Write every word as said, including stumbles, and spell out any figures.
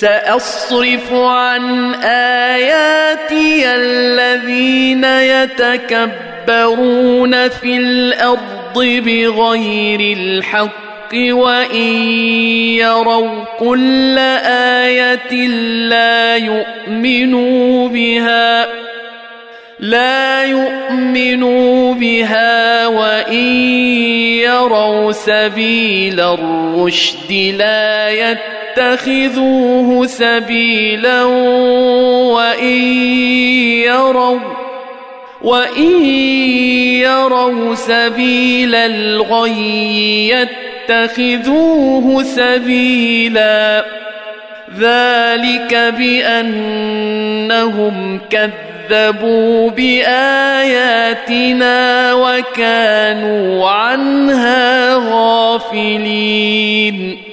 سأصرف عن آياتي الذين يتكبرون في الأرض بغير الحق وإن يروا كل آية لا يؤمنوا بها لا يؤمنوا بها وإن يروا سبيل الرشد لا يتخذوه سبيلا وإن يروا وإن يروا سبيل الغي يتخذوه سبيلا ذلك بأنهم كذبوا بآياتنا وكانوا عنها غافلين